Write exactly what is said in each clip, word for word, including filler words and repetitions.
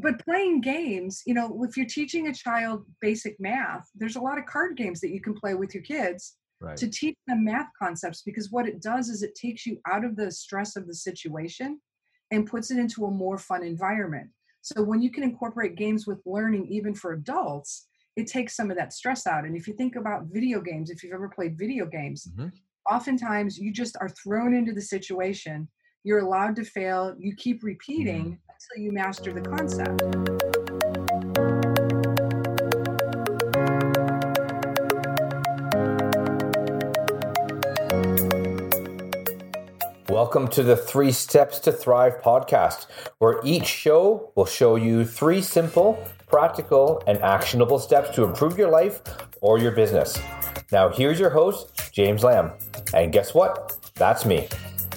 but playing games, you know, if you're teaching a child basic math, there's a lot of card games that you can play with your kids Right. to teach them math concepts, because what it does is it takes you out of the stress of the situation and puts it into a more fun environment. So when you can incorporate games with learning, even for adults, it takes some of that stress out. And if you think about video games, if you've ever played video games, Hmm. oftentimes you just are thrown into the situation. You're allowed to fail. You keep repeating until you master the concept. Welcome to the Three Steps to Thrive podcast, where each show will show you three simple, practical, and actionable steps to improve your life or your business. Now, here's your host, James Lamb. And guess what? That's me.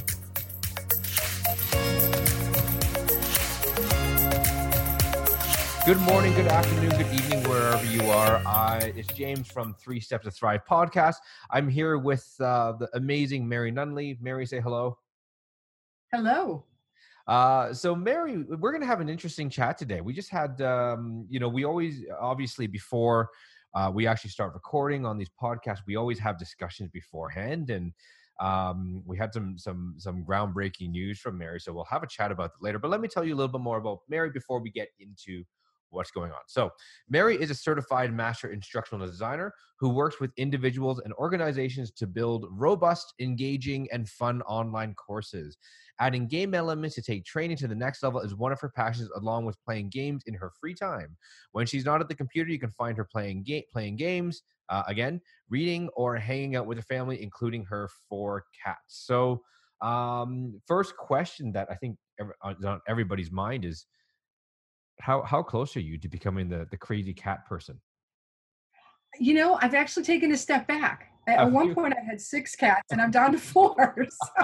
Good morning, good afternoon, good evening, wherever you are. I, it's James from Three Steps to Thrive podcast. I'm here with uh, the amazing Mary Nunley. Mary, say hello. Hello. Uh, so Mary, we're going to have an interesting chat today. We just had, um, you know, we always, obviously before uh, we actually start recording on these podcasts, we always have discussions beforehand, and um, we had some, some, some groundbreaking news from Mary. So we'll have a chat about that later, but let me tell you a little bit more about Mary before we get into what's going on. So Mary is a certified master instructional designer who works with individuals and organizations to build robust, engaging, and fun online courses. Adding game elements to take training to the next level is one of her passions, along with playing games in her free time. When she's not at the computer, you can find her playing ga- playing games, uh, again, reading, or hanging out with her family, including her four cats. So um, first question that I think every, on everybody's mind is, how how close are you to becoming the the crazy cat person? You know, I've actually taken a step back. At at Have one you? point, I had six cats, and I'm down to four. So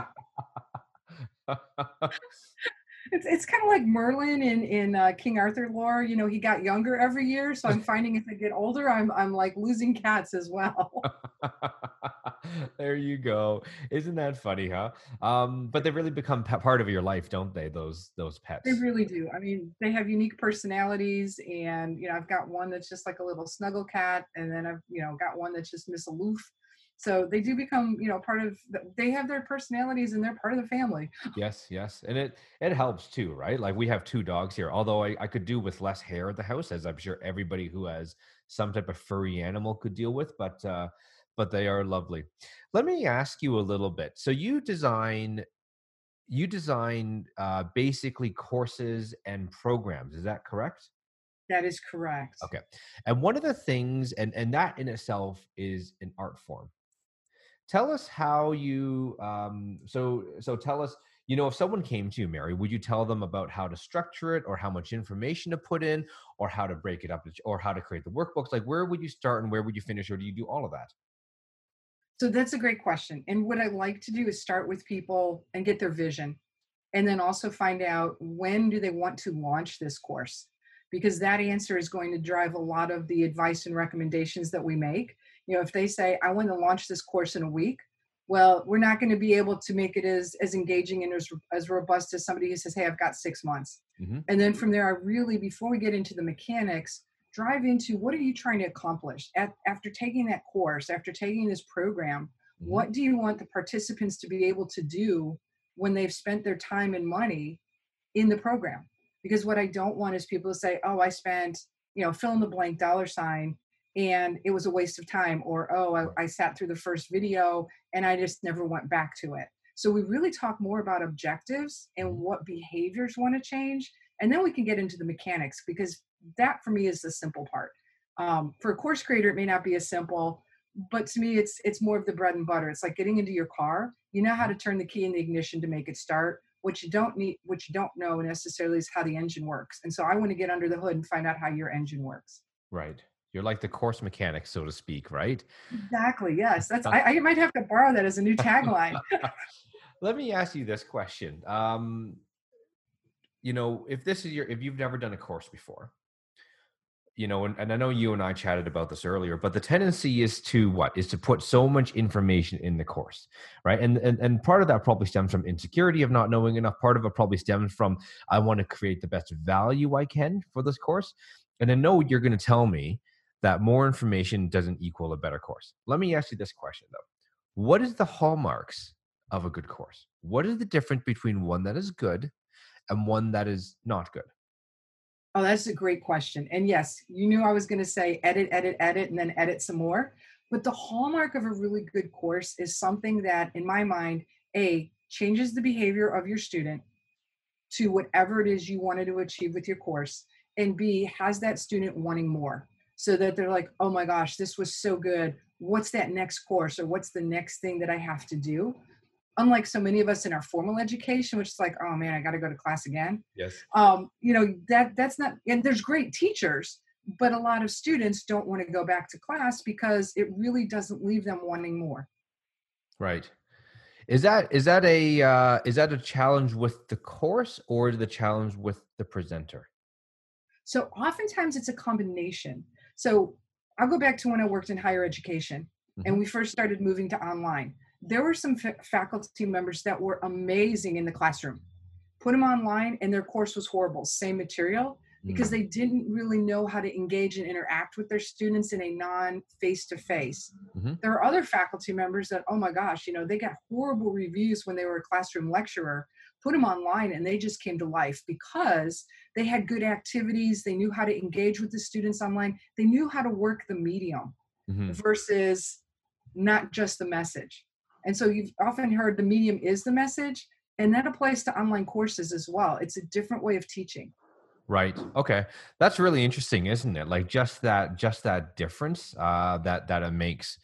it's it's kind of like Merlin in in uh, King Arthur lore. You know, he got younger every year. So I'm finding as I get older, I'm I'm like losing cats as well. There you go. Isn't that funny, huh? Um, but they really become pa- part of your life, don't they? Those those They pets. really do. I mean, they have unique personalities, and you know, I've got one that's just like a little snuggle cat, and then I've you know got one that's just Miss Aloof. So they do become you know part of. The, they have their personalities, and they're part of the family. Yes, yes, and it it helps too, right? Like we have two dogs here. Although I, I could do with less hair at the house, as I'm sure everybody who has some type of furry animal could deal with. But uh, but they are lovely. Let me ask you a little bit. So you design you design uh, basically courses and programs. Is that correct? That is correct. Okay. And one of the things, and and that in itself is an art form. Tell us how you. Um, so so tell us. You know, if someone came to you, Mary, would you tell them about how to structure it, or how much information to put in, or how to break it up, or how to create the workbooks? Like, where would you start and where would you finish, or do you do all of that? So that's a great question. And what I like to do is start with people and get their vision, and then also find out when do they want to launch this course, because that answer is going to drive a lot of the advice and recommendations that we make. You know, if they say I want to launch this course in a week, well, we're not going to be able to make it as as engaging and as, as robust as somebody who says, hey, I've got six months. Hmm. And then from there, I really, before we get into the mechanics, drive into what are you trying to accomplish at, after taking that course, after taking this program. Hmm. What do you want the participants to be able to do when they've spent their time and money in the program? Because what I don't want is people to say, oh, I spent, you know, fill in the blank dollar sign and it was a waste of time. Or, oh, I, I sat through the first video and I just never went back to it. So we really talk more about objectives and Hmm. what behaviors want to change. And then we can get into the mechanics, because that for me is the simple part. Um, for a course creator, it may not be as simple, but to me, it's it's more of the bread and butter. It's like getting into your car. You know how to turn the key in the ignition to make it start. What you don't need, what you don't know necessarily, is how the engine works. And so I want to get under the hood and find out how your engine works. Right. You're like the course mechanic, so to speak, right? Exactly. Yes. That's. I, I might have to borrow that as a new tagline. Let me ask you this question. Um, you know, if this is your, if you've never done a course before, you know, and, and I know you and I chatted about this earlier, but the tendency is to what is to put so much information in the course, right? And, and and part of that probably stems from insecurity of not knowing enough. Part of it probably stems from I want to create the best value I can for this course. And I know you're going to tell me that more information doesn't equal a better course. Let me ask you this question though. What is the hallmarks of a good course? What is the difference between one that is good and one that is not good? Oh, that's a great question. And yes, you knew I was going to say edit, edit, edit, and then edit some more. But the hallmark of a really good course is something that, in my mind, A, changes the behavior of your student to whatever it is you wanted to achieve with your course, and B, has that student wanting more so that they're like, oh my gosh, this was so good. What's that next course, or what's the next thing that I have to do? Unlike so many of us in our formal education, which is like, oh man, I got to go to class again. Yes. Um, you know, that that's not, and there's great teachers, but a lot of students don't want to go back to class because it really doesn't leave them wanting more. Right. Is that is that a uh, is that a challenge with the course, or is the challenge with the presenter? So oftentimes it's a combination. So I'll go back to when I worked in higher education Mm-hmm. and we first started moving to online. There were some fa- faculty members that were amazing in the classroom. Put them online and their course was horrible, same material, because they didn't really know how to engage and interact with their students in a non-face-to-face. Mm-hmm. There are other faculty members that, oh my gosh, you know, they got horrible reviews when they were a classroom lecturer. Put them online and they just came to life because they had good activities. They knew how to engage with the students online. They knew how to work the medium Mm-hmm. versus not just the message. And so you've often heard the medium is the message, and that applies to online courses as well. It's a different way of teaching. Right. Okay. That's really interesting, isn't it? Like just that, just that difference uh, that that it makes.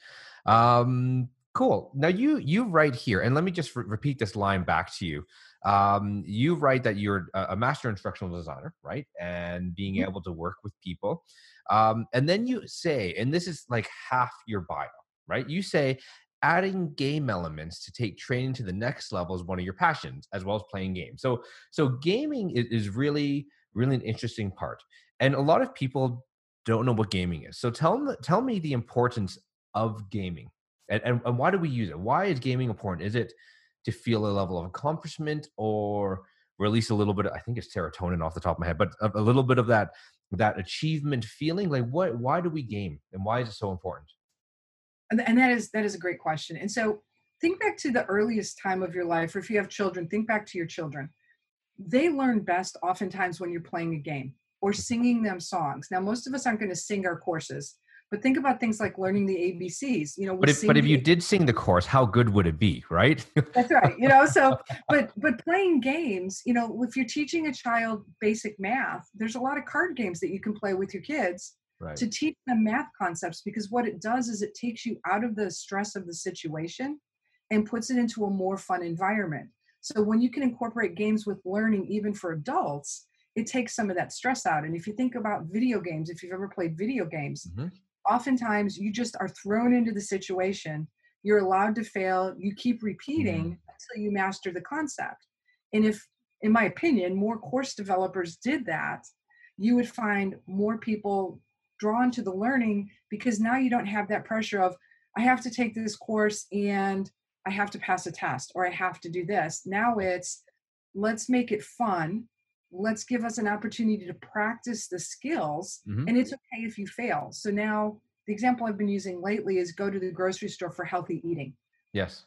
Um, cool. Now you you write here, and let me just re- repeat this line back to you. Um, you write that you're a a master instructional designer, right? And being Mhm. able to work with people. Um, and then you say, and this is like half your bio, right? You say adding game elements to take training to the next level is one of your passions, as well as playing games. So so gaming is, is really really an interesting part. And a lot of people don't know what gaming is. So tell them, tell me the importance of gaming, and, and, and why do we use it? Why is gaming important? Is it to feel a level of accomplishment, or release a little bit of, I think it's serotonin off the top of my head, but a, a little bit of that, that achievement feeling? Like what, why do we game, and why is it so important? And, and that is that is a great question. And so think back to the earliest time of your life, or if you have children, think back to your children. They learn best oftentimes when you're playing a game or singing them songs. Now, most of us aren't going to sing our courses, but think about things like learning the A B Cs. You know, we But if, but sing if you the did sing the course, how good would it be? Right. That's right. You know, so but but playing games, you know, if you're teaching a child basic math, there's a lot of card games that you can play with your kids Right. to teach them math concepts, because what it does is it takes you out of the stress of the situation and puts it into a more fun environment. So when you can incorporate games with learning, even for adults, it takes some of that stress out. And if you think about video games, if you've ever played video games, Mhm. oftentimes you just are thrown into the situation. You're allowed to fail. You keep Mm. repeating until you master the concept. And if, in my opinion, more course developers did that, you would find more people drawn to the learning, because now you don't have that pressure of, I have to take this course and I have to pass a test, or I have to do this. Now it's, let's make it fun. Let's give us an opportunity to practice the skills, Mhm. and it's okay if you fail. So now the example I've been using lately is go to the grocery store for healthy eating. Yes.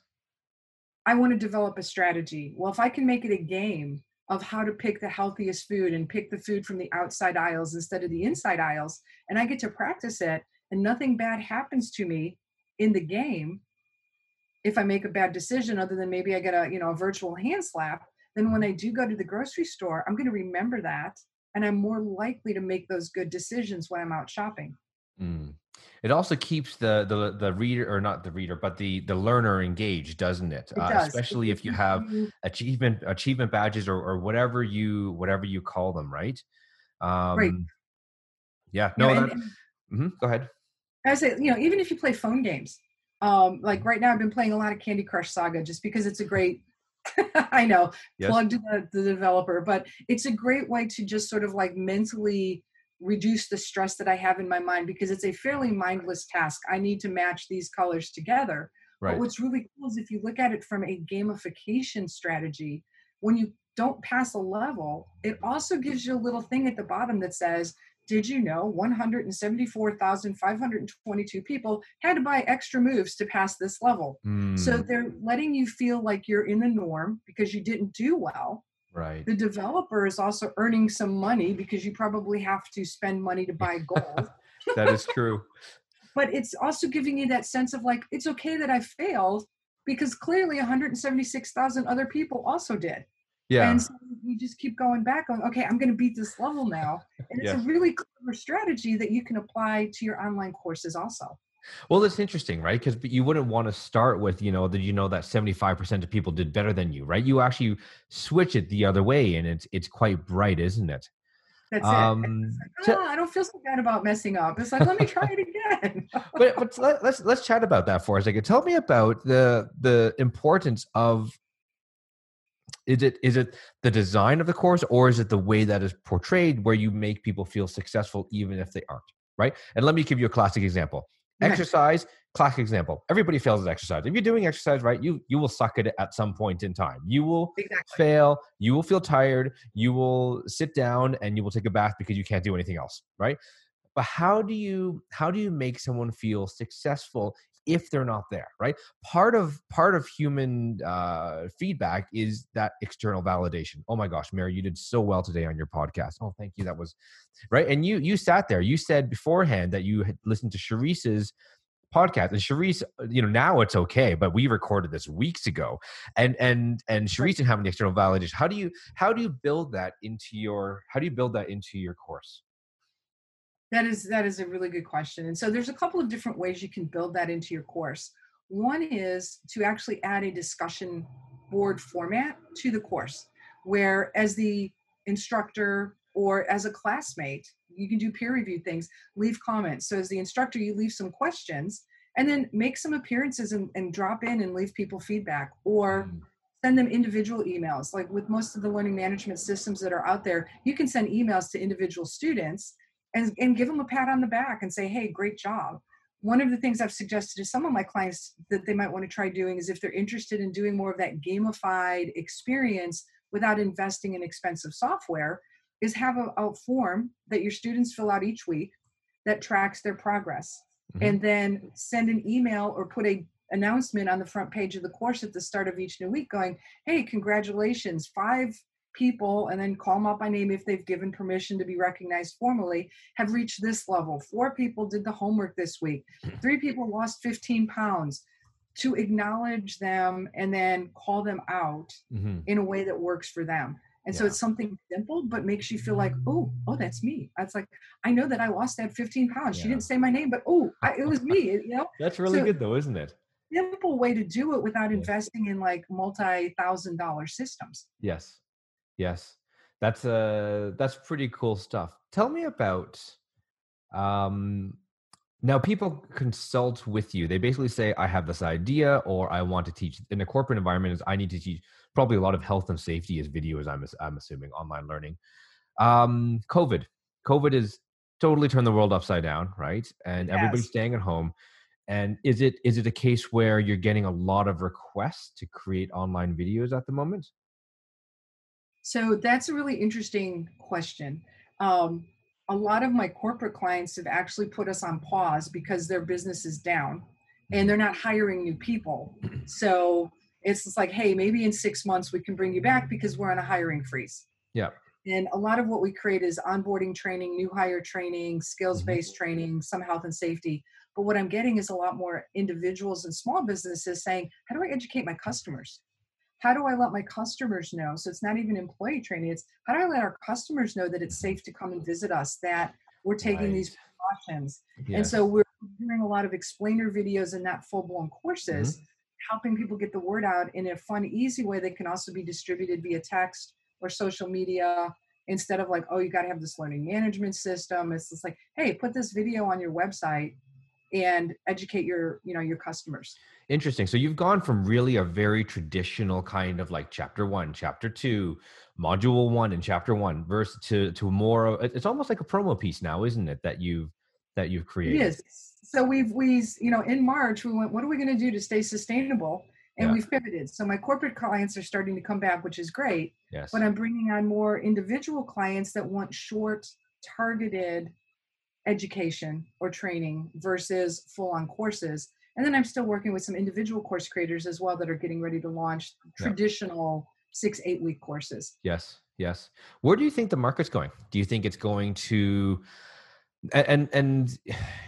I want to develop a strategy. Well, if I can make it a game of how to pick the healthiest food and pick the food from the outside aisles instead of the inside aisles, and I get to practice it and nothing bad happens to me in the game, if I make a bad decision, other than maybe I get a, you know, a virtual hand slap, then when I do go to the grocery store, I'm going to remember that, and I'm more likely to make those good decisions when I'm out shopping. Mm. It also keeps the the the reader, or not the reader, but the the learner engaged, doesn't it? It Uh, does. It, especially it if you gives have you, achievement achievement badges, or or whatever you whatever you call them, right? right. Um, yeah. You know, No, and, that. and Mhm, go ahead. I say, you know, even if you play phone games, um, like right now I've been playing a lot of Candy Crush Saga just because it's a great, I know, Yes. plug to the, the developer, but it's a great way to just sort of like mentally reduce the stress that I have in my mind, because it's a fairly mindless task. I need to match these colors together. But Right. what's really cool is if you look at it from a gamification strategy, when you don't pass a level, it also gives you a little thing at the bottom that says, did you know one hundred seventy-four thousand five hundred twenty-two people had to buy extra moves to pass this level? So Mm, they're letting you feel like you're in the norm because you didn't do well. right. The developer is also earning some money because you probably have to spend money to buy gold. That is true. But it's also giving you that sense of like, it's okay that I failed because clearly one hundred seventy-six thousand other people also did. And Yeah. so we just keep going back on, okay, I'm going to beat this level now. And it's a Yes. really clever strategy that you can apply to your online courses also. Well, it's interesting, right? Because you wouldn't want to start with, you know, that you know that seventy-five percent of people did better than you, right? You actually switch it the other way, and it's it's quite bright, isn't it? That's it. It's Um, like, to, oh, I don't feel so bad about messing up. It's like, let me try it again. but but let, let's let's chat about that for a second. Tell me about the the importance of, is it is it the design of the course, or is it the way that is portrayed where you make people feel successful even if they aren't, right? And let me give you a classic example. Okay. Exercise, classic example. Everybody fails at exercise. If you're doing exercise, right, you you will suck at it at some point in time. You will Exactly. fail, you will feel tired, you will sit down and you will take a bath because you can't do anything else, right? But how do you how do you make someone feel successful if they're not there, right? Part of part of human uh feedback is that external validation. Oh my gosh, Mary, you did so well today on your podcast. Oh, thank you. That was right. And you you sat there, you said beforehand that you had listened to Sharice's podcast, and Sharice, you know, now it's okay, but we recorded this weeks ago, and and and Right. Sharice didn't have any external validation. How do you how do you build that into your how do you build that into your course? That is that is a really good question. And so there's a couple of different ways you can build that into your course. One is to actually add a discussion board format to the course, where as the instructor or as a classmate, you can do peer review things, leave comments. So as the instructor, you leave some questions and then make some appearances and, and drop in and leave people feedback, or Mm, send them individual emails. Like with most of the learning management systems that are out there, you can send emails to individual students and, and give them a pat on the back and say, hey, great job. One of the things I've suggested to some of my clients that they might want to try doing is if they're interested in doing more of that gamified experience without investing in expensive software, is have a, a form that your students fill out each week that tracks their progress. mhm. And then send an email or put a announcement on the front page of the course at the start of each new week going, hey, congratulations, five people, and then call them out by name if they've given permission to be recognized formally, have reached this level. Four people did the homework this week. Three people lost fifteen pounds. To acknowledge them and then call them out Mhm. in a way that works for them. And so Yeah. it's something simple, but makes you feel like, oh, oh, that's me. It's like, I know that I lost that fifteen pounds. She Yeah. didn't say my name, but oh, I, it was me, you know? That's really So good though, isn't it? simple way to do it without Yes. investing in like multi-thousand dollar systems. Yes. Yes. That's uh that's pretty cool stuff. Tell me about, um now people consult with you. They basically say, I have this idea, or I want to teach in a corporate environment, is I need to teach probably a lot of health and safety as video, as I'm ass- I'm assuming, online learning. Um COVID. COVID has totally turned the world upside down, right? It And everybody's has. staying at home. And is it is it a case where you're getting a lot of requests to create online videos at the moment? So that's a really interesting question. Um, a lot of my corporate clients have actually put us on pause because their business is down and Mhm. they're not hiring new people. So it's just like, hey, maybe in six months we can bring you back because we're on a hiring freeze. Yeah. And a lot of what we create is onboarding training, new hire training, skills Mhm. based training, some health and safety. But what I'm getting is a lot more individuals and small businesses saying, how do I educate my customers? How do I let my customers know? So it's not even employee training. It's how do I let our customers know that it's Mhm. safe to come and visit us, that we're taking these Right. precautions. And so Yes. we're doing a lot of explainer videos and not full blown courses, Mhm. helping people get the word out in a fun, easy way that can also be distributed via text or social media, instead of like, oh, you got to have this learning management system. It's just like, hey, put this video on your website and educate your, you know, your customers. Interesting. So you've gone from really a very traditional kind of like chapter one, chapter two, module one and chapter one versus to, to more, of- it's almost like a promo piece now, isn't it? That you've, that you've It created. is. So we've, we, you know, in March, we went, what are we going to do to stay sustainable? And Yeah. we've pivoted. So my corporate clients are starting to come back, which is great. Yes. But I'm bringing on more individual clients that want short, targeted education or training versus full-on courses. And then I'm still working with some individual course creators as well that are getting ready to launch Yeah. traditional six, eight week courses. Yes. Yes. Where do you think the market's going? Do you think it's going to, and, and, and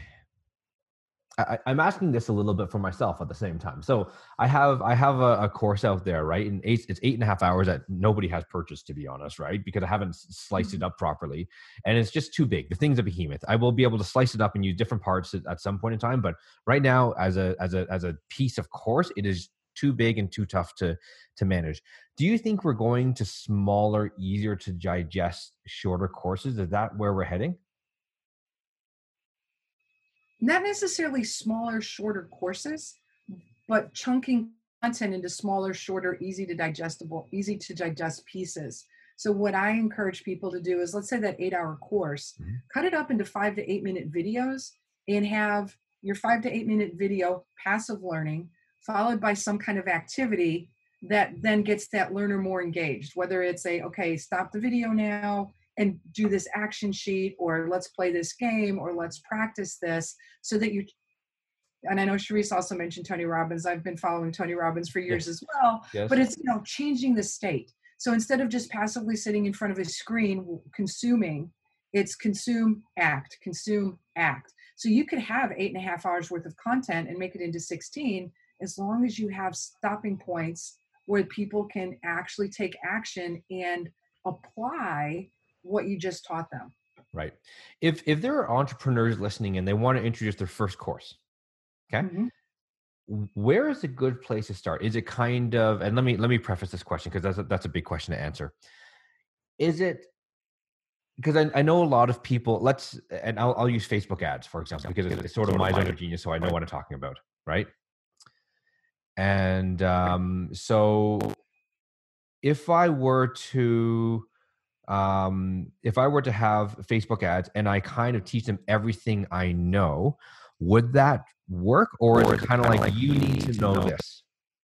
I, I'm asking this a little bit for myself at the same time. So I have I have a, a course out there, right? And eight, it's eight and a half hours that nobody has purchased, to be honest, right? Because I haven't sliced it up properly, and it's just too big. The thing's a behemoth. I will be able to slice it up and use different parts at, at some point in time, but right now, as a as a as a piece of course, it is too big and too tough to to manage. Do you think we're going to smaller, easier to digest, shorter courses? Is that where we're heading? Not necessarily smaller, shorter courses, but chunking content into smaller, shorter, easy to digestible, easy to digest pieces. So what I encourage people to do is, let's say that eight hour course, Mm-hmm. cut it up into five to eight minute videos and have your five to eight minute video passive learning followed by some kind of activity that then gets that learner more engaged, whether it's a, okay, stop the video now and do this action sheet, or let's play this game, or let's practice this, so that you, and I know Sharice also mentioned Tony Robbins. I've been following Tony Robbins for years Yes. as well, Yes. but it's, you know, changing the state. So instead of just passively sitting in front of a screen consuming, it's consume, act, consume, act. So you could have eight and a half hours worth of content and make it into sixteen, as long as you have stopping points where people can actually take action and apply what you just taught them. Right. If if there are entrepreneurs listening and they want to introduce their first course, okay, Mm-hmm. where is a good place to start? Is it kind of, and let me let me preface this question because that's a, that's a big question to answer. Is it, because I, I know a lot of people, let's, and I'll, I'll use Facebook ads, for example, because it's, it's sort of my zone of genius, so I know what I'm talking about, right? And um, so if I were to, um, if I were to have Facebook ads and I kind of teach them everything I know, would that work? Or is it kind of like, you need to know this?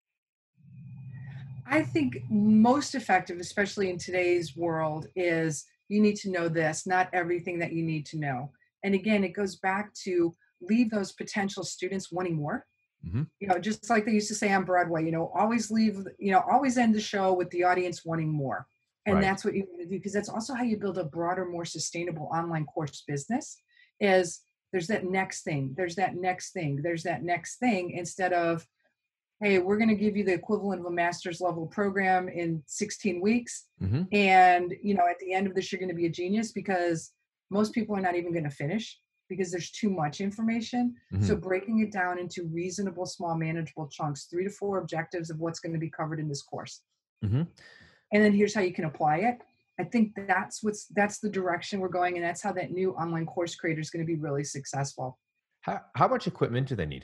I think most effective, especially in today's world, is you need to know this, not everything that you need to know. And again, it goes back to leave those potential students wanting more. Mm-hmm. You know, just like they used to say on Broadway, you know, always leave, you know, always end the show with the audience wanting more. And Right. that's what you want to do, because that's also how you build a broader, more sustainable online course business. Is there's that next thing, there's that next thing, there's that next thing, instead of, hey, we're going to give you the equivalent of a master's level program in sixteen weeks. Mm-hmm. And, you know, at the end of this, you're going to be a genius, because most people are not even going to finish because there's too much information. Mm-hmm. So breaking it down into reasonable, small, manageable chunks, three to four objectives of what's going to be covered in this course. Mm-hmm. And then here's how you can apply it. I think that's what's, that's the direction we're going. And that's how that new online course creator is going to be really successful. How, how much equipment do they need?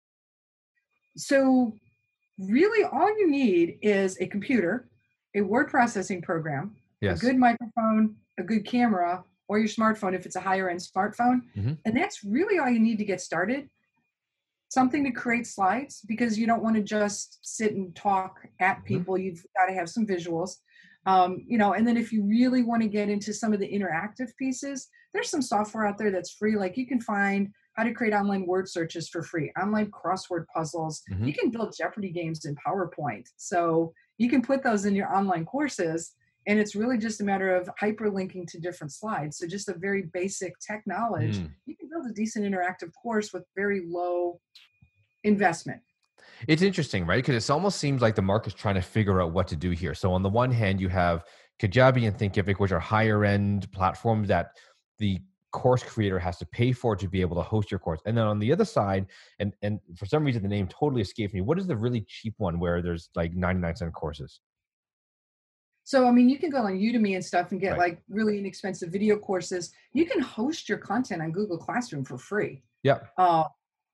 So really all you need is a computer, a word processing program, Yes. a good microphone, a good camera, or your smartphone if it's a higher end smartphone. Mm-hmm. And that's really all you need to get started. Something to create slides, because you don't want to just sit and talk at people. Mm-hmm. You've got to have some visuals. Um, you know, and then if you really want to get into some of the interactive pieces, there's some software out there that's free. Like you can find how to create online word searches for free, online crossword puzzles. Mm-hmm. You can build Jeopardy games in PowerPoint. So you can put those in your online courses, and it's really just a matter of hyperlinking to different slides. So just a very basic tech knowledge, mm. you can build a decent interactive course with very low investment. It's interesting, right? Because it almost seems like the market's trying to figure out what to do here. So on the one hand, you have Kajabi and Thinkific, which are higher end platforms that the course creator has to pay for to be able to host your course. And then on the other side, and, and for some reason, the name totally escaped me. What is the really cheap one where there's like ninety-nine cent courses? So, I mean, you can go on Udemy and stuff and get right. like really inexpensive video courses. You can host your content on Google Classroom for free. Yeah. Uh,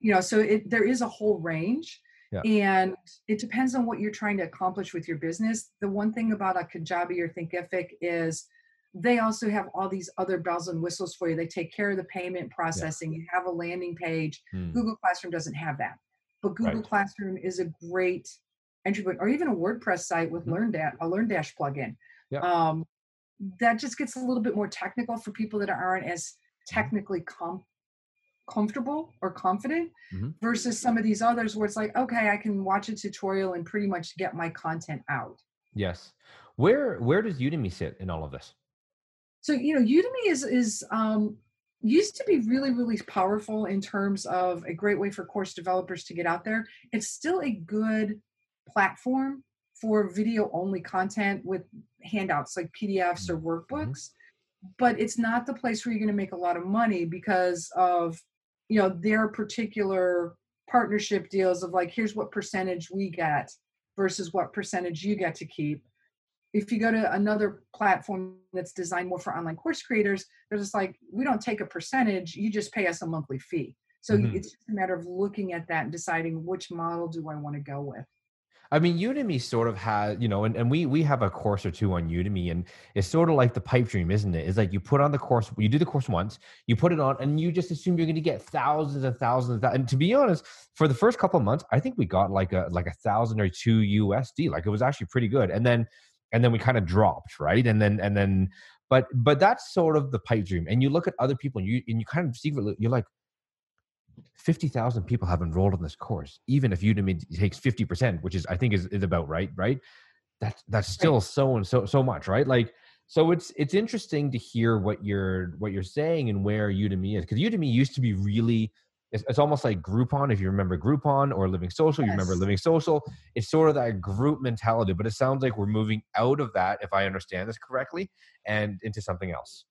you know, so it, there is a whole range, Yeah. and it depends on what you're trying to accomplish with your business. The one thing about a Kajabi or Thinkific is they also have all these other bells and whistles for you. They take care of the payment Yeah. processing. You have a landing page. Hmm. Google Classroom doesn't have that, but Google Right. Classroom is a great entry point, or even a WordPress site with Mhm. LearnDash, a LearnDash plugin. Yeah. Um, that just gets a little bit more technical for people that aren't as Mhm. technically com- comfortable or confident, Mhm. versus some of these others where it's like, okay, I can watch a tutorial and pretty much get my content out. Yes. Where where does Udemy sit in all of this? So, you know, Udemy is is um, used to be really, really powerful in terms of a great way for course developers to get out there. It's still a good platform for video only content with handouts like P D Fs or Mm-hmm. workbooks, but it's not the place where you're going to make a lot of money because of, you know, their particular partnership deals of like, here's what percentage we get versus what percentage you get to keep. If you go to another platform that's designed more for online course creators, they're just like, we don't take a percentage, you just pay us a monthly fee. So Hmm. it's just a matter of looking at that and deciding which model do I want to go with. I mean, Udemy sort of has, you know, and, and we we have a course or two on Udemy, and it's sort of like the pipe dream, isn't it? It's like you put on the course, you do the course once, you put it on, and you just assume you're going to get thousands and thousands of that. And to be honest, for the first couple of months, I think we got like a like a thousand or two U S D. Like it was actually pretty good. And then and then we kind of dropped, right? And then and then but but that's sort of the pipe dream. And you look at other people, and you and you kind of secretly you're like, fifty thousand people have enrolled in this course, even if Udemy takes fifty percent, which is, I think is, is about right, right? That's, that's Right. still so and so, so much, right? Like, so it's, it's interesting to hear what you're, what you're saying and where Udemy is. Cause Udemy used to be really, it's, it's almost like Groupon. If you remember Groupon or Living Social, you remember Yes. Living Social. It's sort of that group mentality, but it sounds like we're moving out of that, if I understand this correctly, and into something else.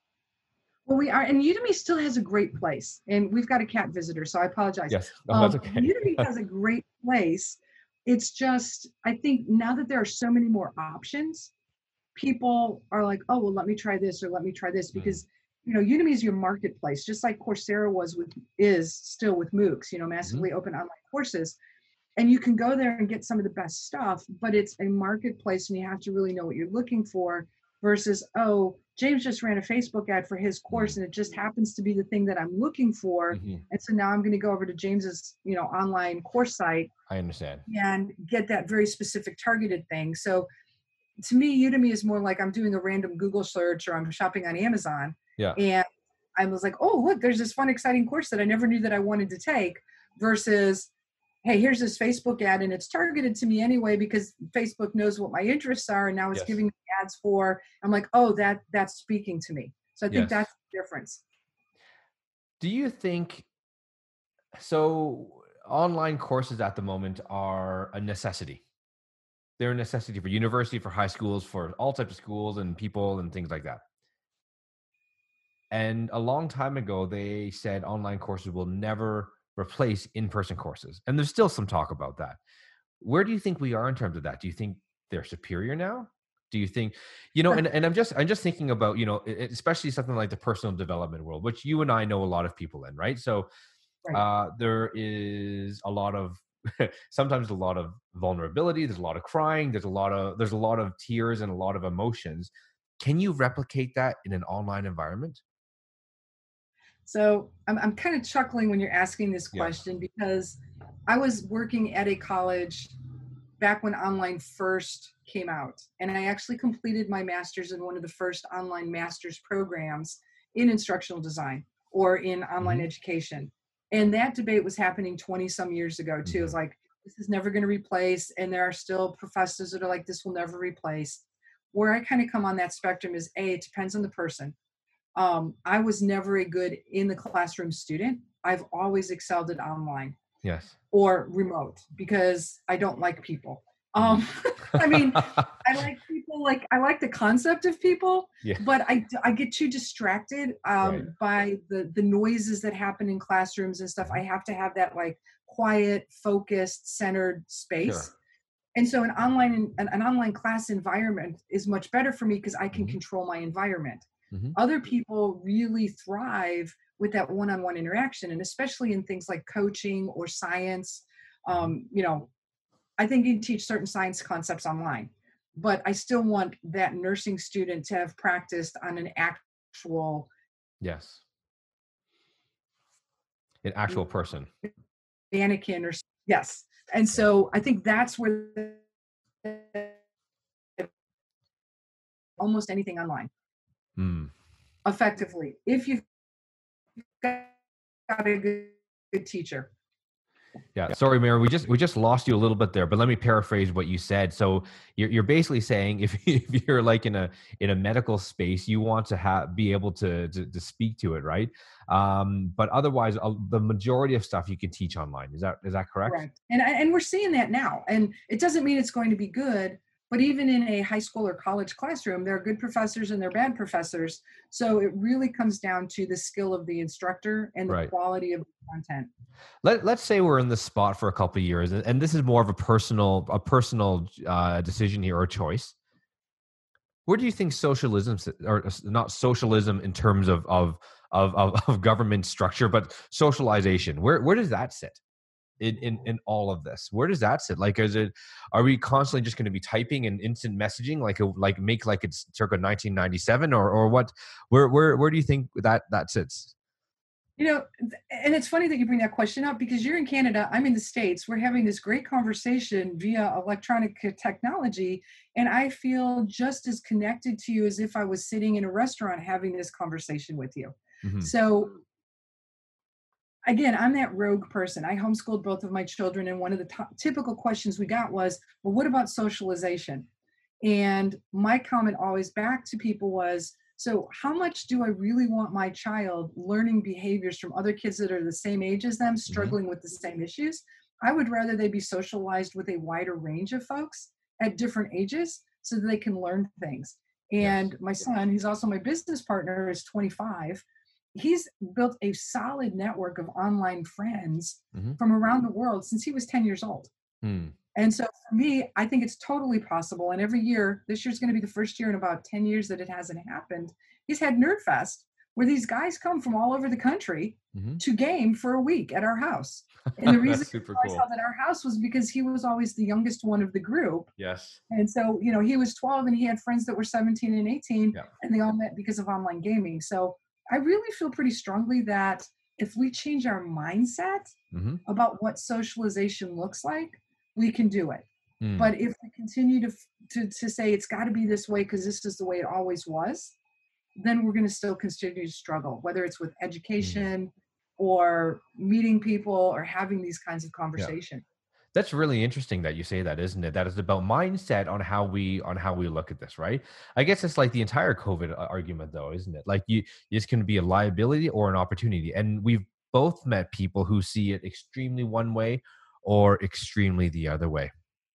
Well, we are, and Udemy still has a great place. And we've got a cat visitor, so I apologize. Yes. No, that's Um, okay. Udemy has a great place. It's just, I think now that there are so many more options, people are like, oh, well, let me try this or let me try this Mm, because, you know, Udemy is your marketplace, just like Coursera was with, is still with MOOCs, you know, mhm. massively open online courses. And you can go there and get some of the best stuff, but it's a marketplace and you have to really know what you're looking for versus, oh, James just ran a Facebook ad for his course Mm, and it just happens to be the thing that I'm looking for. mhm. And so now I'm going to go over to James's, you know, online course site I understand. and get that very specific targeted thing. So to me, Udemy is more like I'm doing a random Google search or I'm shopping on Amazon. Yeah. And I was like, oh, look, there's this fun, exciting course that I never knew that I wanted to take versus, hey, here's this Facebook ad and it's targeted to me anyway because Facebook knows what my interests are and now it's Yes. giving me ads for, I'm like, oh, that that's speaking to me. So I think Yes. that's the difference. Do you think so? Online courses at the moment are a necessity. They're a necessity for university, for high schools, for all types of schools and people and things like that. And a long time ago, they said online courses will never replace in-person courses. And there's still some talk about that. Where do you think we are in terms of that? Do you think they're superior now? Do you think, you know, and, and I'm just I'm just thinking about, you know, e- e- especially something like the personal development world, which you and I know a lot of people in, right? So Right. uh, there is a lot of sometimes a lot of vulnerability. There's a lot of crying. There's a lot of there's a lot of tears and a lot of emotions. Can you replicate that in an online environment? So I'm, I'm kind of chuckling when you're asking this Yeah. question because I was working at a college back when online first came out. And I actually completed my master's in one of the first online master's programs in instructional design or in online Hmm. education. And that debate was happening twenty some years ago too. It was Hmm. like, this is never going to replace. And there are still professors that are like, this will never replace. Where I kind of come on that spectrum is A, it depends on the person. Um, I was never a good in the classroom student. I've always excelled at online Yes. or remote because I don't like people. Mhm. Um, I mean, I like people, like I like the concept of people, Yeah. but I I get too distracted Right. um, by the the noises that happen in classrooms and stuff. I Mhm. have to have that like quiet, focused, centered Sure. space. And so an online an, an online class environment is much better for me because I can Mhm. control my environment. Mhm. Other people really thrive with that one-on-one interaction. And especially in things like coaching or science, um, you know, I think you can teach certain science concepts online, but I still want that nursing student to have practiced on an actual Yes. An actual person. mannequin or yes. And Yeah. so I think that's where almost anything online Mm. effectively, if you've got a good, good teacher. Yeah. Sorry, Mary, we just we just lost you a little bit there, but let me paraphrase what you said. So you're you're basically saying if if you're like in a in a medical space, you want to have be able to to, to speak to it, right? Um, but otherwise, uh, the majority of stuff you can teach online. Is that is that correct? Correct. And and we're seeing that now. And it doesn't mean it's going to be good, but even in a high school or college classroom, there are good professors and there are bad professors. So it really comes down to the skill of the instructor and the Right. quality of the content. Let Let's say we're in this spot for a couple of years, and, and this is more of a personal a personal uh, decision here or choice. Where do you think socialism, sit- or uh, not socialism in terms of of of of, of government structure, but socialization? Where where does that sit in, in in all of this? Where does that sit? Like, is it, are we constantly just going to be typing and instant messaging, like a, like make like it's circa nineteen ninety-seven, or or what? Where where where do you think that that sits? You know, th- and it's funny that you bring that question up because you're in Canada, I'm in the States. We're having this great conversation via electronic c- technology, and I feel just as connected to you as if I was sitting in a restaurant having this conversation with you. Hmm. So, again, I'm that rogue person. I homeschooled both of my children, and one of the top, typical questions we got was, well, what about socialization? And my comment always back to people was, so how much do I really want my child learning behaviors from other kids that are the same age as them, Hmm. struggling with the same issues? I would rather they be socialized with a wider range of folks at different ages so that they can learn things. Yes. And my son, he's also my business partner, is twenty-five. He's built a solid network of online friends Hmm. from around the world since he was ten years old. Hmm. And so for me, I think it's totally possible. And every year, this year's going to be the first year in about ten years that it hasn't happened. He's had NerdFest where these guys come from all over the country Hmm. to game for a week at our house. And the reason That's super I saw cool. that our house was because he was always the youngest one of the group. Yes. And so, you know, he was twelve and he had friends that were seventeen and eighteen, Yeah. and they all met because of online gaming. So I really feel pretty strongly that if we change our mindset Hmm. about what socialization looks like, we can do it. Hmm. But if we continue to to, to say it's got to be this way because this is the way it always was, then we're going to still continue to struggle, whether it's with Hmm. education or meeting people or having these kinds of Yeah. conversation. That's really interesting that you say that, isn't it? That is about mindset on how we on how we look at this, right? I guess it's like the entire COVID a- argument, though, isn't it? Like you, this can be a liability or an opportunity, and we've both met people who see it extremely one way or extremely the other way.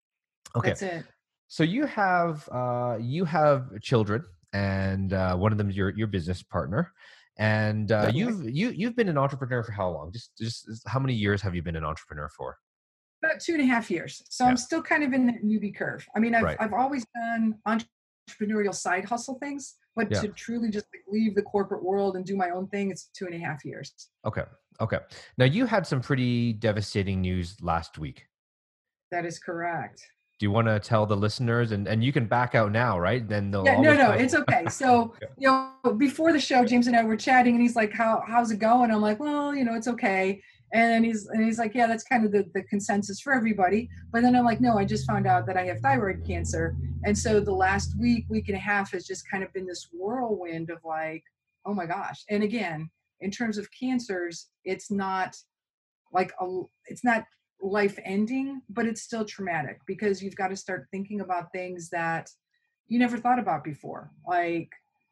Okay, That's it. so you have uh, you have children, and uh, one of them is your your business partner, and uh, Correct. you've you you've been an entrepreneur for how long? Just just how many years have you been an entrepreneur for? About two and a half years. So Yeah, I'm still kind of in that newbie curve. I mean, I've right. I've always done entrepreneurial side hustle things, but Yeah. to truly just like leave the corporate world and do my own thing, it's two and a half years. Okay. Okay. Now you had some pretty devastating news last week. That is correct. Do you want to tell the listeners, and and you can back out now, right? Then they'll Yeah, no, always no, tell. it's okay. So, Yeah. you know, before the show, James and I were chatting, and he's like, "How how's it going?" I'm like, "Well, you know, it's okay." And he's and he's like, "Yeah, that's kind of the, the consensus for everybody." But then I'm like, "No, I just found out that I have thyroid cancer." And so the last week, week and a half has just kind of been this whirlwind of like, oh my gosh. And again, in terms of cancers, it's not like a, it's not life ending, but it's still traumatic because you've got to start thinking about things that you never thought about before. Like,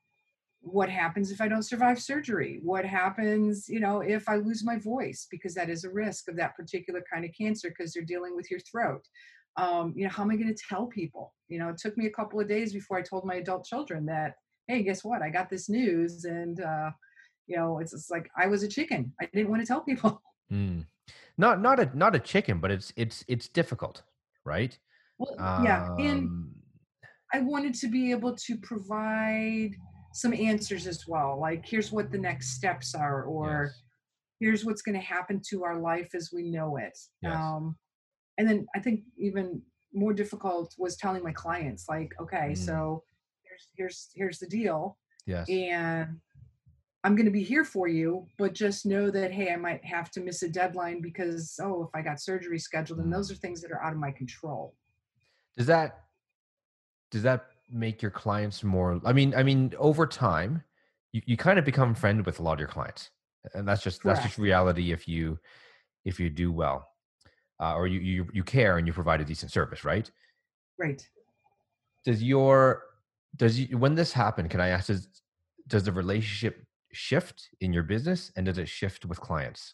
what happens if I don't survive surgery? What happens, you know, if I lose my voice? Because that is a risk of that particular kind of cancer because they're dealing with your throat. Um, you know, how am I going to tell people? You know, it took me a couple of days before I told my adult children that, hey, guess what? I got this news. And, uh, you know, it's, it's like I was a chicken. I didn't want to tell people. Mm. Not not a not a chicken, but it's it's it's difficult, right? Well, yeah. And Um. I wanted to be able to provide some answers as well. Like, here's what the next steps are, or Yes. here's what's going to happen to our life as we know it. Yes. Um, and then I think even more difficult was telling my clients, like, okay, so Mm. here's here's here's the deal, Yes. and I'm going to be here for you, but just know that, hey, I might have to miss a deadline because, oh, if I got surgery scheduled, and those Mm. are things that are out of my control. Does that does that make your clients more? I mean, I mean, over time, you, you kind of become friend with a lot of your clients, and that's just that's just Correct. reality. If you if you do well, uh, or you you you care and you provide a decent service, right? Right. Does your does you when this happen? Can I ask? Does does the relationship shift in your business, and does it shift with clients?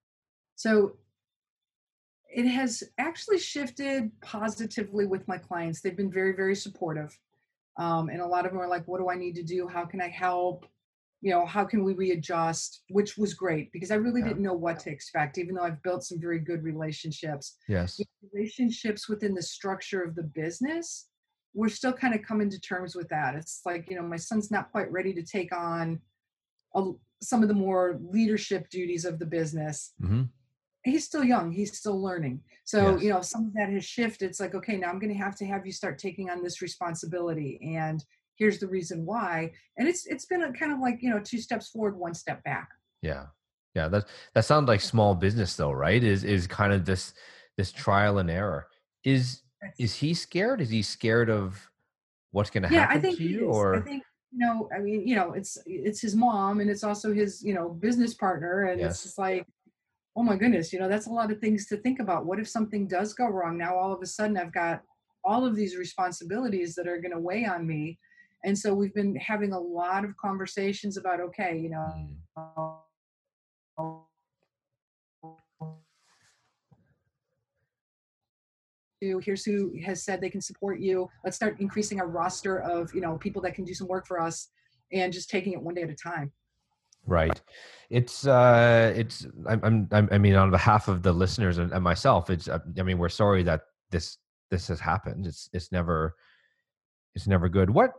So it has actually shifted positively with my clients. They've been very, very supportive. Um, and a lot of them are like, what do I need to do? How can I help? You know, how can we readjust? Which was great because I really Yeah. didn't know what to expect, even though I've built some very good relationships. You Yes. know, relationships within the structure of the business, we're still kind of coming to terms with that. It's like, you know, my son's not quite ready to take on a, some of the more leadership duties of the business. Hmm. He's still young, he's still learning. So, you Yes. know, some of that has shifted. It's like, okay, now I'm going to have to have you start taking on this responsibility. And here's the reason why. And it's it's been a kind of like, you know, two steps forward, one step back. Yeah. Yeah. That that sounds like small business though, right? Is is kind of this this trial and error. Is That's, is he scared? Is he scared of what's going to yeah, I happen think to he you? is. I Or think, you know, I mean, you know, it's it's his mom and it's also his, you know, business partner. And it's yes. just like, oh my goodness, you know, that's a lot of things to think about. What if something does go wrong? Now all of a sudden I've got all of these responsibilities that are going to weigh on me. And so we've been having a lot of conversations about, okay, you Mm. know, here's who has said they can support you. Let's start increasing our roster of, you know, people that can do some work for us and just taking it one day at a time. Right. It's uh it's I'm, I'm I'm- I mean, on behalf of the listeners and, and myself, it's uh, I mean, we're sorry that this this has happened. It's it's never it's never good. What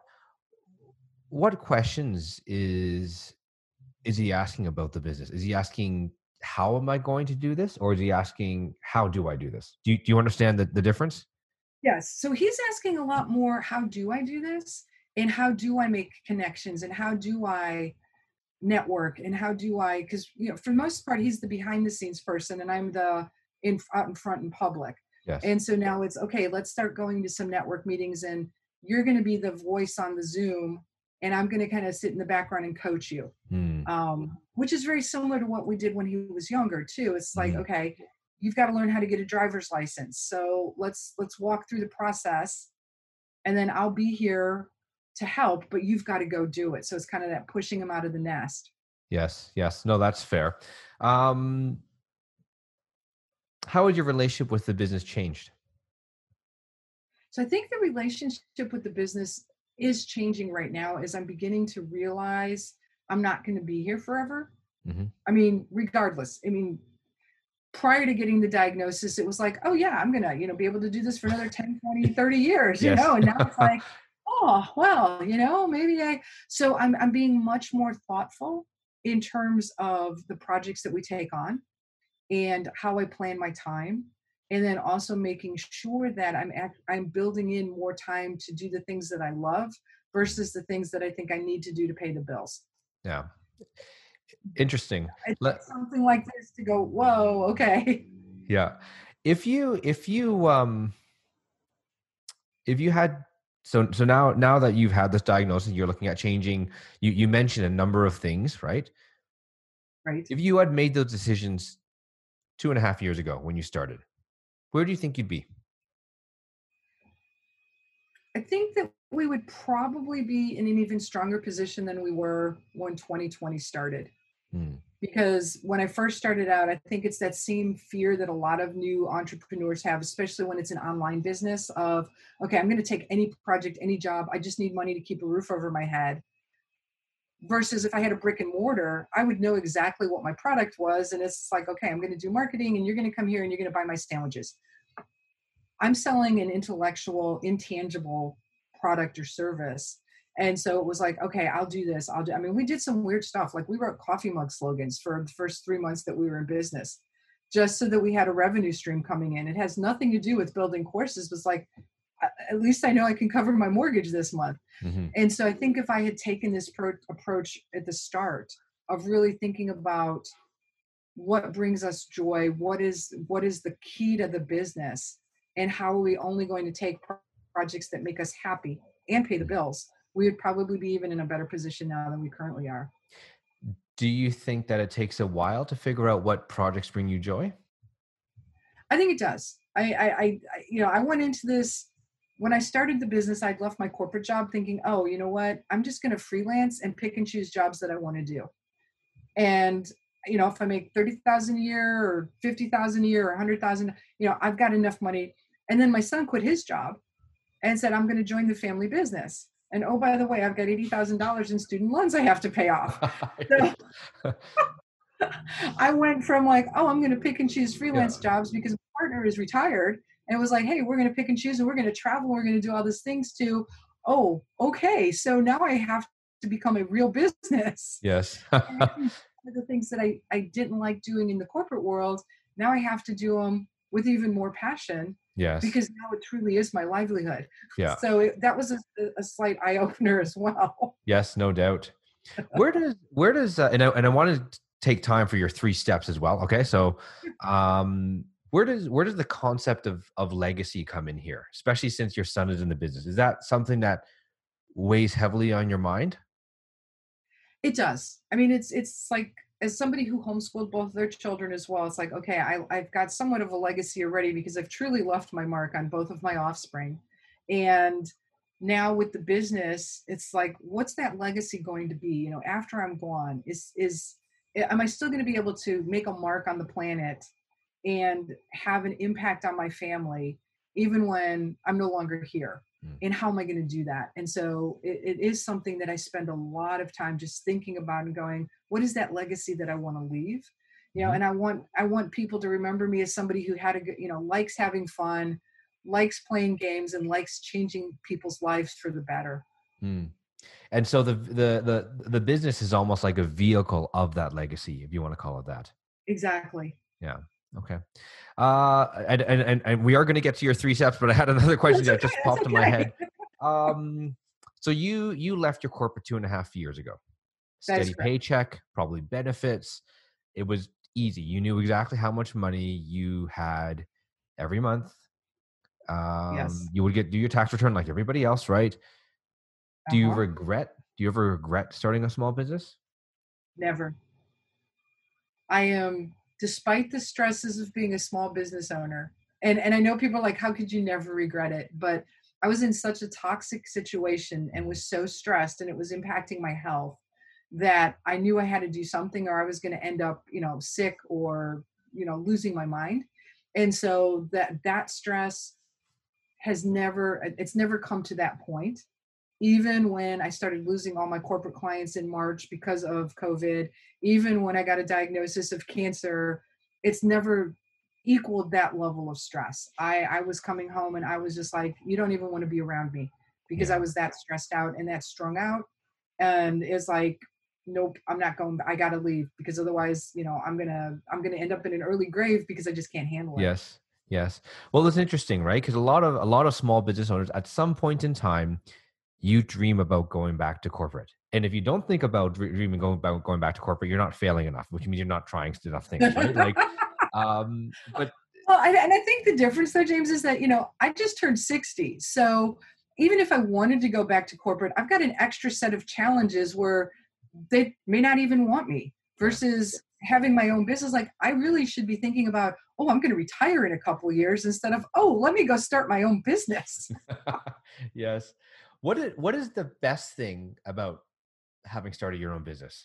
what questions is is he asking about the business? Is he asking how am I going to do this, or is he asking how do I do this? Do you, do you understand the, the difference? Yes. So he's asking a lot more, how do I do this? And how do I make connections? And how do I network? And how do I, because, you know, for the most part, he's the behind the scenes person and I'm the in out in front in public. Yes. And so now it's okay, let's start going to some network meetings and you're going to be the voice on the Zoom and I'm going to kind of sit in the background and coach you. Mm, Um, which is very similar to what we did when he was younger too. It's like, mhm. okay, you've got to learn how to get a driver's license. So let's let's walk through the process and then I'll be here to help, but you've got to go do it. So it's kind of that pushing him out of the nest. Yes. Yes. No, that's fair. Um, how has your relationship with the business changed? So I think the relationship with the business is changing right now as I'm beginning to realize I'm not going to be here forever. Hmm. I mean, regardless. I mean, prior to getting the diagnosis, it was like, oh yeah, I'm gonna, you know, be able to do this for another ten, twenty, thirty years, you Yes. know, and now it's like, oh, well, you know, maybe I, so I'm, I'm being much more thoughtful in terms of the projects that we take on and how I plan my time. And then also making sure that I'm act, I'm building in more time to do the things that I love versus the things that I think I need to do to pay the bills. Yeah. Interesting. I Let take something like this to go, whoa, okay. Yeah. If you if you um if you had so so now now that you've had this diagnosis, you're looking at changing, you you mentioned a number of things, right? Right. If you had made those decisions two and a half years ago when you started, where do you think you'd be? I think that we would probably be in an even stronger position than we were when twenty twenty started. Hmm. Because when I first started out, I think it's that same fear that a lot of new entrepreneurs have, especially when it's an online business of, okay, I'm going to take any project, any job. I just need money to keep a roof over my head. Versus if I had a brick and mortar, I would know exactly what my product was. And it's like, okay, I'm going to do marketing and you're going to come here and you're going to buy my sandwiches. I'm selling an intellectual, intangible product or service. And so it was like, okay, I'll do this. I'll do, I mean, we did some weird stuff. Like we wrote coffee mug slogans for the first three months that we were in business, just so that we had a revenue stream coming in. It has nothing to do with building courses. It was like, at least I know I can cover my mortgage this month. Mm-hmm. And so I think if I had taken this pro- approach at the start of really thinking about what brings us joy, what is what is the key to the business, and how are we only going to take pro- projects that make us happy and pay the bills, we would probably be even in a better position now than we currently are. Do you think that it takes a while to figure out what projects bring you joy? I think it does. I, I, I, I- you know, I went into this when I started the business. I'd left my corporate job thinking, oh, you know what? I'm just going to freelance and pick and choose jobs that I want to do. And you know, if I make thirty thousand a year or fifty thousand a year or a hundred thousand, you know, I've got enough money. And then my son quit his job and said, I'm going to join the family business. And oh, by the way, I've got eighty thousand dollars in student loans I have to pay off. So I went from like, oh, I'm going to pick and choose Yeah. freelance jobs because my partner is retired. And it was like, hey, we're going to pick and choose and we're going to travel. We're going to do all these things to, oh, okay. So now I have to become a real business. Yes. And I think one of the things that I, I didn't like doing in the corporate world, now I have to do them with even more passion Yes. because now it truly is my livelihood. Yeah. So it, that was a, a slight eye opener as well. Yes, no doubt. Where does where does uh, and I, and I want to take time for your three steps as well. Okay, so um, where does where does the concept of of legacy come in here, especially since your son is in the business? Is that something that weighs heavily on your mind? It does. I mean, it's it's like as somebody who homeschooled both their children as well, it's like, okay, I, I've got somewhat of a legacy already because I've truly left my mark on both of my offspring. And now with the business, it's like, what's that legacy going to be? You know, after I'm gone, is is am I still going to be able to make a mark on the planet and have an impact on my family, even when I'm no longer here? Mm. And how am I going to do that? And so it, it is something that I spend a lot of time just thinking about and going, what is that legacy that I want to leave? You know, Mhm. and I want I want people to remember me as somebody who had a good, you know, likes having fun, likes playing games, and likes changing people's lives for the better. Mm. And so the the the the business is almost like a vehicle of that legacy, if you want to call it that. Exactly. Yeah. Okay. Uh, and, and, and, and we are going to get to your three steps, but I had another question That's that okay. just That's popped in my okay. head. Um, so you, you left your corporate two and a half years ago, That is steady correct. paycheck, probably benefits. It was easy. You knew exactly how much money you had every month. Um, Yes. you would get, do your tax return like everybody else, right? Do you Uh-huh. regret, do you ever regret starting a small business? Never. I am, despite the stresses of being a small business owner, and, and I know people are like, how could you never regret it? But I was in such a toxic situation and was so stressed and it was impacting my health that I knew I had to do something or I was going to end up, you know, sick or, you know, losing my mind. And so that that stress has never, it's never come to that point. Even when I started losing all my corporate clients in March because of COVID, even when I got a diagnosis of cancer, it's never equaled that level of stress. I, I was coming home and I was just like, you don't even want to be around me because I Yeah. was that stressed out and that strung out. And it's like, nope, I'm not going, I gotta leave because otherwise, you know, I'm gonna, I'm gonna end up in an early grave because I just can't handle it. Yes. Yes. Well, it's interesting, right? Because a lot of, a lot of small business owners at some point in time, you dream about going back to corporate. And if you don't think about dre- dreaming going about going back to corporate, you're not failing enough, which means you're not trying enough things, right? Like, um, but Well, I, and I think the difference though, James, is that, you know, I just turned sixty. So even if I wanted to go back to corporate, I've got an extra set of challenges where they may not even want me yeah, versus having my own business. Like I really should be thinking about, oh, I'm going to retire in a couple of years instead of, oh, let me go start my own business. yes. What is what is the best thing about having started your own business?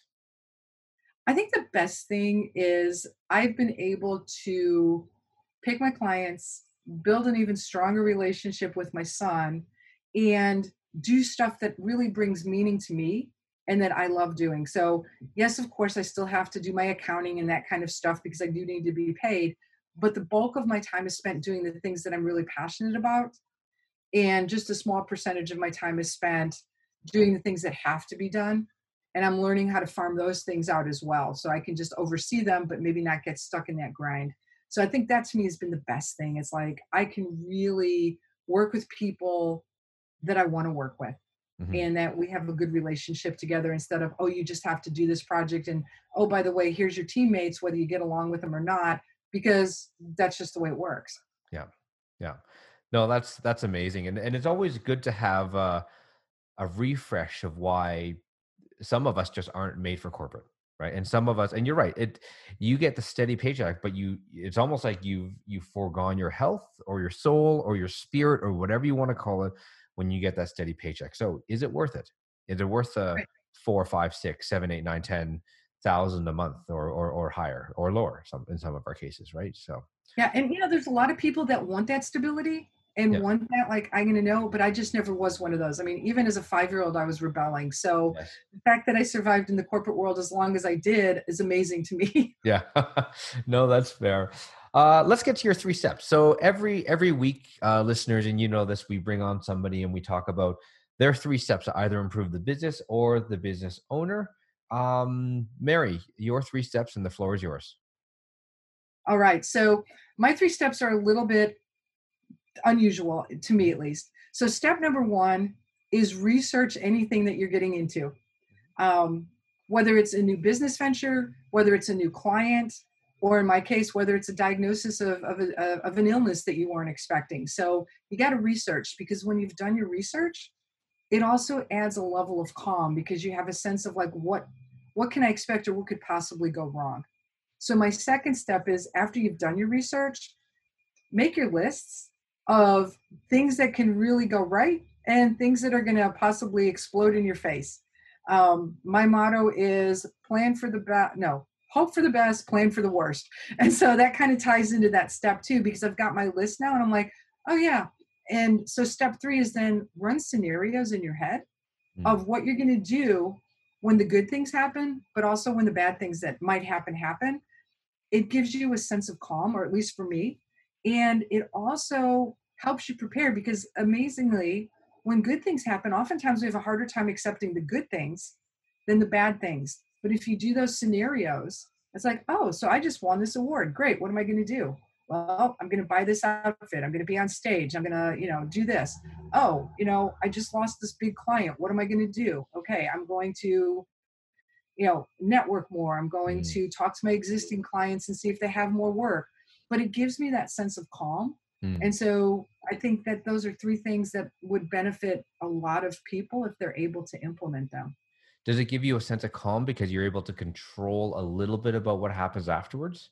I think the best thing is I've been able to pick my clients, build an even stronger relationship with my son, and do stuff that really brings meaning to me and that I love doing. So, yes, of course, I still have to do my accounting and that kind of stuff because I do need to be paid. But the bulk of my time is spent doing the things that I'm really passionate about. And just a small percentage of my time is spent doing the things that have to be done. And I'm learning how to farm those things out as well. So I can just oversee them, but maybe not get stuck in that grind. So I think that to me has been the best thing. It's like I can really work with people that I want to work with Mhm. and that we have a good relationship together instead of, oh, you just have to do this project. And oh, by the way, here's your teammates, whether you get along with them or not, because that's just the way it works. Yeah. Yeah. No, that's that's amazing. And and it's always good to have uh, a refresh of why some of us just aren't made for corporate, right? And some of us, and you're right, it you get the steady paycheck, but you it's almost like you've you've foregone your health or your soul or your spirit or whatever you want to call it when you get that steady paycheck. So is it worth it? Is it worth uh Right. four, five, six, seven, eight, nine, ten thousand a month or or or higher or lower some in some of our cases, right? So Yeah, and you know, there's a lot of people that want that stability and yeah. want that, like, I'm gonna know, but I just never was one of those. I mean, even as a five-year-old, I was rebelling. So Yes. the fact that I survived in the corporate world as long as I did is amazing to me. Yeah. No, that's fair. Uh, let's get to your three steps. So every every week, uh, listeners, and you know this, we bring on somebody and we talk about their three steps to either improve the business or the business owner. Um, Mary, your three steps, and the floor is yours. All right. So my three steps are a little bit unusual to me at least. So step number one is research anything that you're getting into. Um, whether it's a new business venture, whether it's a new client, or in my case, whether it's a diagnosis of, of, a, of an illness that you weren't expecting. So you got to research because when you've done your research, it also adds a level of calm because you have a sense of like what what can I expect or what could possibly go wrong. So my second step is after you've done your research, make your lists of things that can really go right and things that are going to possibly explode in your face. Um, my motto is plan for the best, no, hope for the best, plan for the worst. And so that kind of ties into that step too, because I've got my list now and I'm like, oh yeah. And so step three is then run scenarios in your head Mm, of what you're going to do when the good things happen, but also when the bad things that might happen happen. It gives you a sense of calm, or at least for me. And it also helps you prepare because amazingly, when good things happen, oftentimes we have a harder time accepting the good things than the bad things. But if you do those scenarios, it's like, oh, so I just won this award. Great. What am I going to do? Well, I'm going to buy this outfit. I'm going to be on stage. I'm going to, you know, do this. Oh, you know, I just lost this big client. What am I going to do? Okay, I'm going to you know, network more. I'm going mm, to talk to my existing clients and see if they have more work. But it gives me that sense of calm. mm. And so I think that those are three things that would benefit a lot of people if they're able to implement them. Does it give you a sense of calm because you're able to control a little bit about what happens afterwards?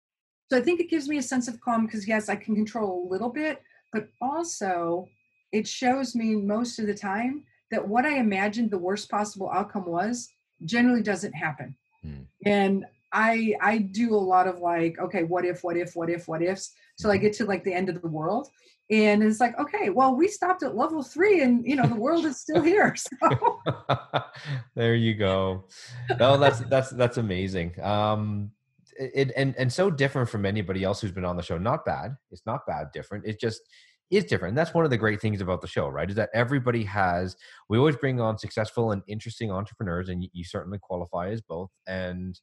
So I think it gives me a sense of calm because, yes, I can control a little bit, but also it shows me most of the time that what I imagined the worst possible outcome was generally doesn't happen. Mm, And I I do a lot of like, okay, what if, what if, what if, what ifs. So I mhm. get to like the end of the world. And it's like, okay, well, we stopped at level three and you know, the world is still here. So There you go. No, that's that's that's amazing. Um, it and and so different from anybody else who's been on the show. Not bad. It's not bad. Different. It just is different. And that's one of the great things about the show, right? Is that everybody has. We always bring on successful and interesting entrepreneurs, and you, you certainly qualify as both. And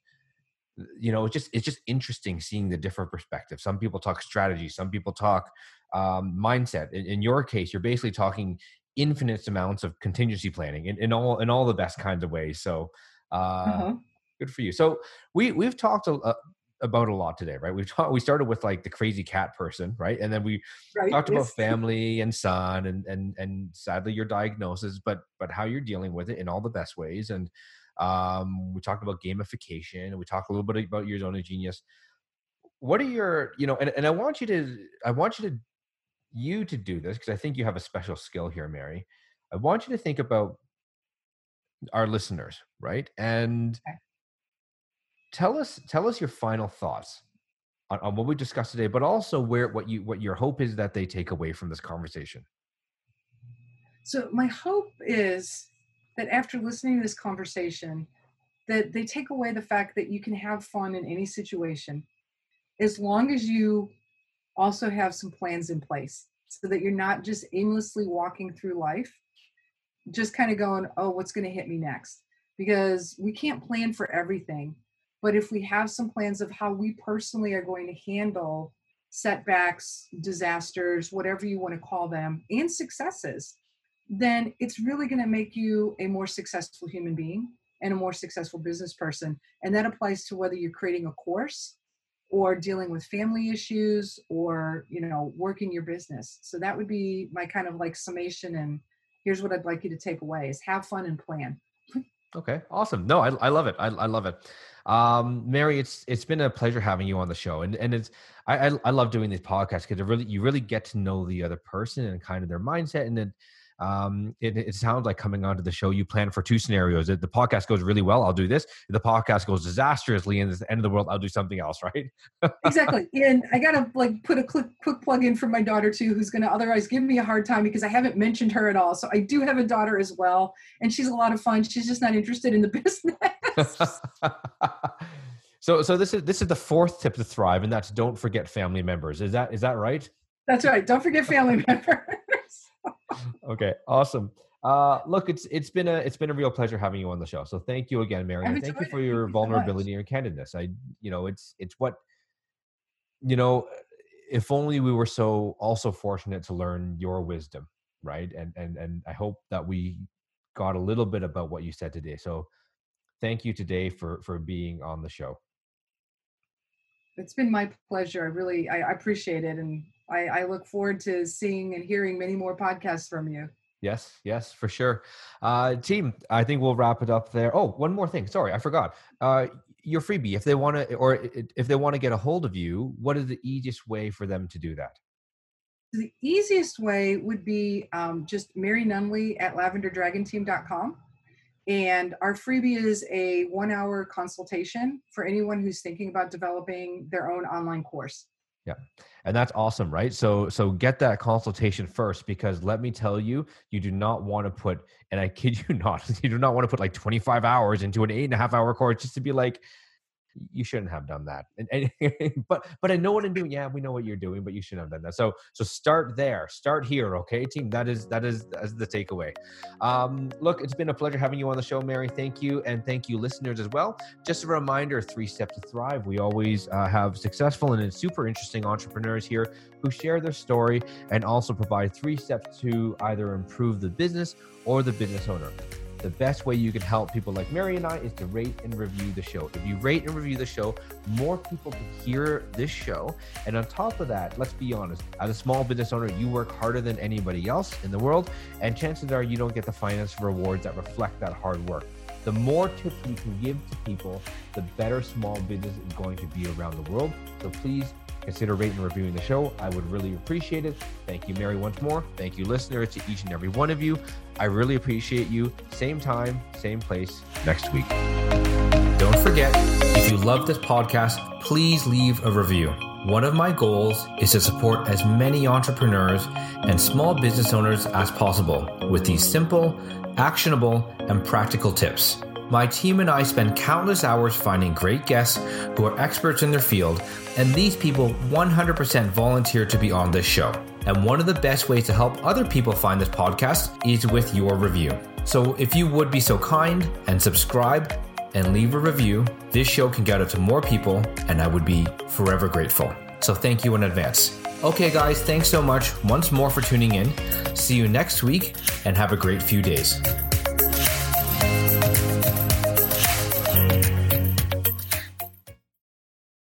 you know, it's just it's just interesting seeing the different perspectives. Some people talk strategy. Some people talk um, mindset. In, in your case, you're basically talking infinite amounts of contingency planning in, in all in all the best kinds of ways. So uh, uh-huh. good for you. So we we've talked a, a, about a lot today, right? We've talked. We started with like the crazy cat person, right, and then we Right. talked about Yes. family and son, and and and sadly your diagnosis, but but how you're dealing with it in all the best ways. And um, we talked about gamification, and we talked a little bit about your zone of genius. What are your, you know, and, and I want you to, I want you to, you to do this because I think you have a special skill here, Mary. I want you to think about our listeners, right? And Okay. tell us, tell us your final thoughts on, on what we discussed today, but also where, what you, what your hope is that they take away from this conversation. So my hope is that after listening to this conversation, that they take away the fact that you can have fun in any situation as long as you also have some plans in place so that you're not just aimlessly walking through life just kind of going, oh, what's going to hit me next? Because we can't plan for everything. But if we have some plans of how we personally are going to handle setbacks, disasters, whatever you want to call them, and successes, then it's really going to make you a more successful human being and a more successful business person. And that applies to whether you're creating a course or dealing with family issues or, you know, working your business. So that would be my kind of like summation. And here's what I'd like you to take away is have fun and plan. Okay. Awesome. No, I, I love it. I, I love it. Um, Mary, it's, it's been a pleasure having you on the show. And, and it's, I, I, I love doing these podcasts because it really, you really get to know the other person and kind of their mindset. And then, um, it, it sounds like coming onto the show, you plan for two scenarios. If the podcast goes really well, I'll do this. If the podcast goes disastrously and it's the end of the world, I'll do something else. Right. Exactly. And I got to like put a quick, quick plug in for my daughter too, who's going to otherwise give me a hard time because I haven't mentioned her at all. So I do have a daughter as well. And she's a lot of fun. She's just not interested in the business. so, so this is, this is the fourth tip to thrive, and that's don't forget family members. Is that, is that right? That's right. Don't forget family members. Okay. Awesome. Uh, look, it's, it's been a, it's been a real pleasure having you on the show. So thank you again, Mary. And thank you for your vulnerability and candidness. I, you know, it's, it's what, you know, if only we were so also fortunate to learn your wisdom. Right. And, and, and I hope that we got a little bit about what you said today. So thank you today for, for being on the show. It's been my pleasure. I really, I, I appreciate it. And I, I look forward to seeing and hearing many more podcasts from you. Yes, yes, for sure. Uh, team, I think we'll wrap it up there. Oh, one more thing. Sorry, I forgot. Uh, your freebie, if they want to, or if they want to get a hold of you, what is the easiest way for them to do that? The easiest way would be um, just Mary Nunley at lavender dragon team dot com. And our freebie is a one hour consultation for anyone who's thinking about developing their own online course. Yeah. And that's awesome, right? So, so get that consultation first, because let me tell you, you do not want to put, and I kid you not, you do not want to put like twenty-five hours into an eight and a half hour course just to be like, you shouldn't have done that. And, and but, but I know what I'm doing. Yeah, we know what you're doing, but you shouldn't have done that. So, so start there, start here. Okay, team. That is, that is, that is the takeaway. Um, look, it's been a pleasure having you on the show, Mary. Thank you. And thank you listeners as well. Just a reminder, three steps to thrive. We always uh, have successful and super interesting entrepreneurs here who share their story and also provide three steps to either improve the business or the business owner. The best way you can help people like Mary and I is to rate and review the show. If you rate and review the show, more people can hear this show. And on top of that, let's be honest, as a small business owner, you work harder than anybody else in the world. And chances are you don't get the financial rewards that reflect that hard work. The more tips we can give to people, the better small business is going to be around the world. So please consider rating and reviewing the show. I would really appreciate it. Thank you, Mary, once more. Thank you, listeners, to each and every one of you. I really appreciate you. Same time, same place next week. Don't forget, if you love this podcast, please leave a review. One of my goals is to support as many entrepreneurs and small business owners as possible with these simple, actionable, and practical tips. My team and I spend countless hours finding great guests who are experts in their field, and these people one hundred percent volunteer to be on this show. And one of the best ways to help other people find this podcast is with your review. So if you would be so kind and subscribe and leave a review, this show can get out to more people, and I would be forever grateful. So thank you in advance. Okay, guys, thanks so much once more for tuning in. See you next week, and have a great few days.